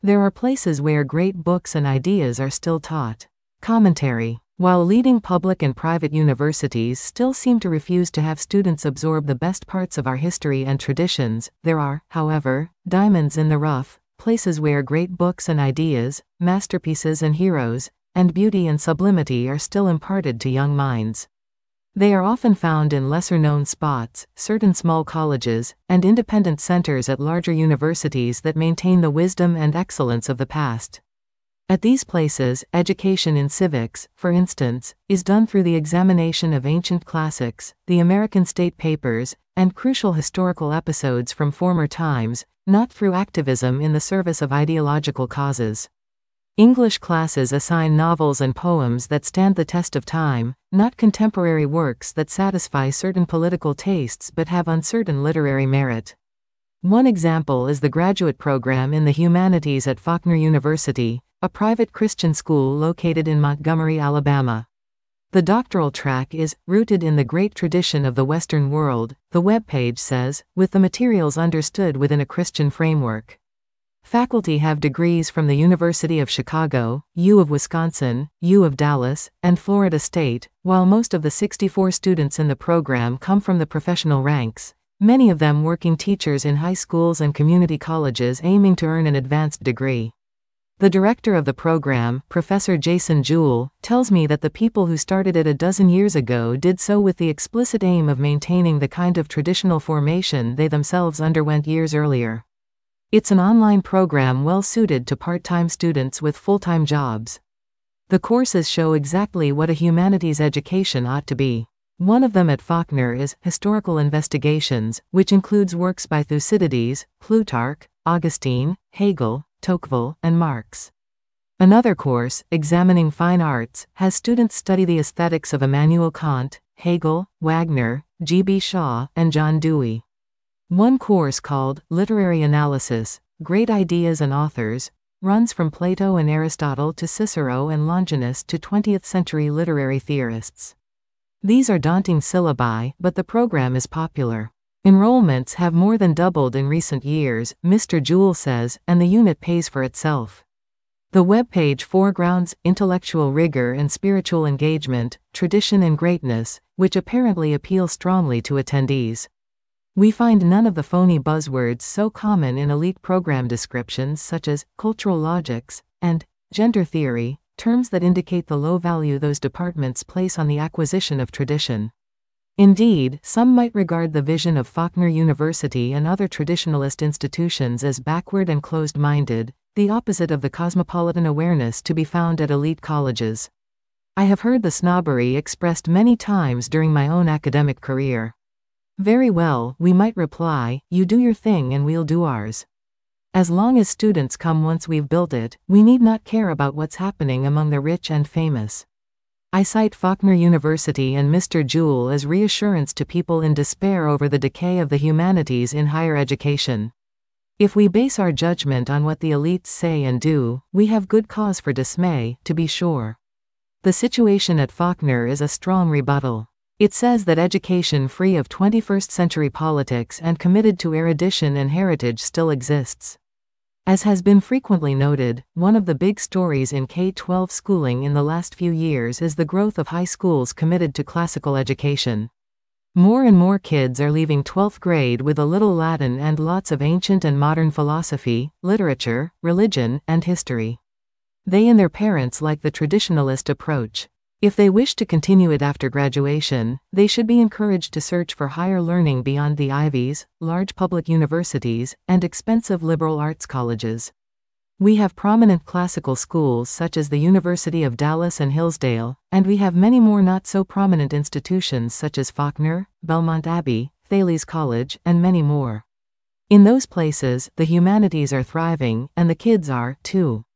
There are places where great books and ideas are still taught. Commentary. While leading public and private universities still seem to refuse to have students absorb the best parts of our history and traditions, there are, however, diamonds in the rough, places where great books and ideas, masterpieces and heroes, and beauty and sublimity are still imparted to young minds. They are often found in lesser-known spots, certain small colleges, and independent centers at larger universities that maintain the wisdom and excellence of the past. At these places, education in civics, for instance, is done through the examination of ancient classics, the American state papers, and crucial historical episodes from former times, not through activism in the service of ideological causes. English classes assign novels and poems that stand the test of time, not contemporary works that satisfy certain political tastes but have uncertain literary merit. One example is the graduate program in the humanities at Faulkner University, a private Christian school located in Montgomery, Alabama. The doctoral track is rooted in the great tradition of the Western world, the webpage says, with the materials understood within a Christian framework. Faculty have degrees from the University of Chicago, U of Wisconsin, U of Dallas, and Florida State, while most of the 64 students in the program come from the professional ranks, many of them working teachers in high schools and community colleges aiming to earn an advanced degree. The director of the program, Professor Jason Jewell, tells me that the people who started it a dozen years ago did so with the explicit aim of maintaining the kind of traditional formation they themselves underwent years earlier. It's an online program well suited to part-time students with full-time jobs. The courses show exactly what a humanities education ought to be. One of them at Faulkner is Historical Investigations, which includes works by Thucydides, Plutarch, Augustine, Hegel, Tocqueville, and Marx. Another course, Examining Fine Arts, has students study the aesthetics of Immanuel Kant, Hegel, Wagner, G.B. Shaw, and John Dewey. One course called Literary Analysis, Great Ideas and Authors, runs from Plato and Aristotle to Cicero and Longinus to 20th-century literary theorists. These are daunting syllabi, but the program is popular. Enrollments have more than doubled in recent years, Mr. Jewell says, and the unit pays for itself. The webpage foregrounds intellectual rigor and spiritual engagement, tradition and greatness, which apparently appeal strongly to attendees. We find none of the phony buzzwords so common in elite program descriptions such as cultural logics and gender theory, terms that indicate the low value those departments place on the acquisition of tradition. Indeed, some might regard the vision of Faulkner University and other traditionalist institutions as backward and closed-minded, the opposite of the cosmopolitan awareness to be found at elite colleges. I have heard the snobbery expressed many times during my own academic career. Very well, we might reply, you do your thing and we'll do ours. As long as students come once we've built it, we need not care about what's happening among the rich and famous. I cite Faulkner University and Mr. Jewell as reassurance to people in despair over the decay of the humanities in higher education. If we base our judgment on what the elites say and do, we have good cause for dismay, to be sure. The situation at Faulkner is a strong rebuttal. It says that education free of 21st-century politics and committed to erudition and heritage still exists. As has been frequently noted, one of the big stories in K-12 schooling in the last few years is the growth of high schools committed to classical education. More and more kids are leaving 12th grade with a little Latin and lots of ancient and modern philosophy, literature, religion, and history. They and their parents like the traditionalist approach. If they wish to continue it after graduation, they should be encouraged to search for higher learning beyond the Ivies, large public universities, and expensive liberal arts colleges. We have prominent classical schools such as the University of Dallas and Hillsdale, and we have many more not so prominent institutions such as Faulkner, Belmont Abbey, Thales College, and many more. In those places, the humanities are thriving, and the kids are, too.